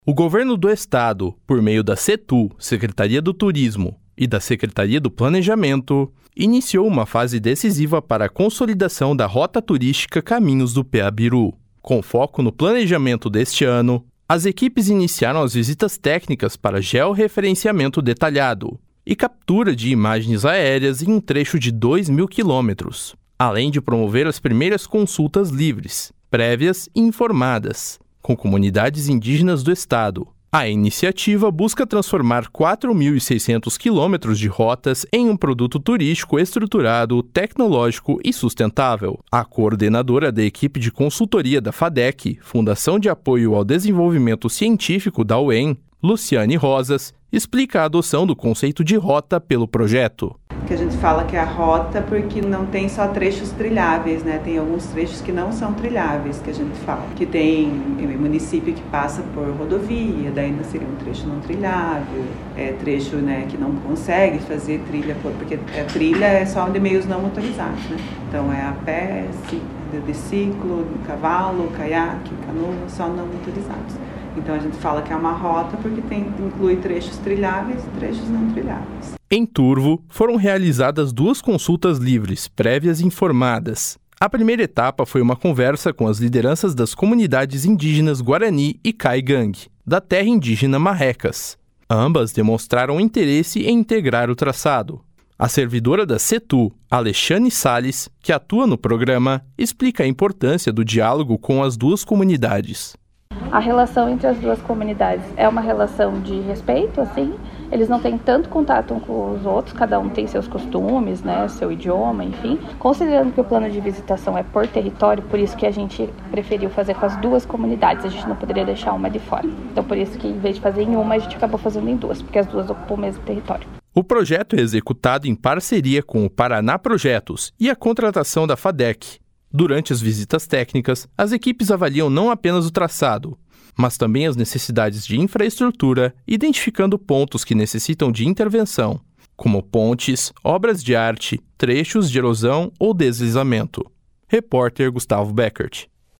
O governo do estado, por meio da CETU, Secretaria do Turismo, e da Secretaria do Planejamento, iniciou uma fase decisiva para a consolidação da rota turística Caminhos do Peabiru. Com foco no planejamento deste ano, as equipes iniciaram as visitas técnicas para georreferenciamento detalhado e captura de imagens aéreas em um trecho de 2.000 quilômetros, além de promover as primeiras consultas livres, prévias e informadas, com comunidades indígenas do estado. A iniciativa busca transformar 4.600 quilômetros de rotas em um produto turístico estruturado, tecnológico e sustentável. A coordenadora da equipe de consultoria da FADEC, Fundação de Apoio ao Desenvolvimento Científico da UEM, Luciane Rosas, explica a adoção do conceito de rota pelo projeto. Que a gente fala que é a rota porque não tem só trechos trilháveis, né? Tem alguns trechos que não são trilháveis, que a gente fala. Que tem município que passa por rodovia, daí não seria um trecho não trilhável, trecho, né, que não consegue fazer trilha, porque trilha é só de meios não motorizados, né? Então é a pé, de ciclo, cavalo, caiaque, canoa, só não motorizados. Então a gente fala que é uma rota porque inclui trechos trilháveis e trechos não trilháveis. Em Turvo, foram realizadas 2 consultas livres, prévias e informadas. A primeira etapa foi uma conversa com as lideranças das comunidades indígenas Guarani e Caigangue, da terra indígena Marrecas. Ambas demonstraram interesse em integrar o traçado. A servidora da CETU, Alexane Salles, que atua no programa, explica a importância do diálogo com as 2 comunidades. A relação entre as 2 comunidades é uma relação de respeito, assim. Eles não têm tanto contato uns com os outros, cada um tem seus costumes, né, seu idioma, enfim. Considerando que o plano de visitação é por território, por isso que a gente preferiu fazer com as 2 comunidades, a gente não poderia deixar uma de fora. Então por isso que em vez de fazer em uma, a gente acabou fazendo em 2, porque as 2 ocupam o mesmo território. O projeto é executado em parceria com o Paraná Projetos e a contratação da FADEC. Durante as visitas técnicas, as equipes avaliam não apenas o traçado, mas também as necessidades de infraestrutura, identificando pontos que necessitam de intervenção, como pontes, obras de arte, trechos de erosão ou deslizamento. Repórter Gustavo Beckert.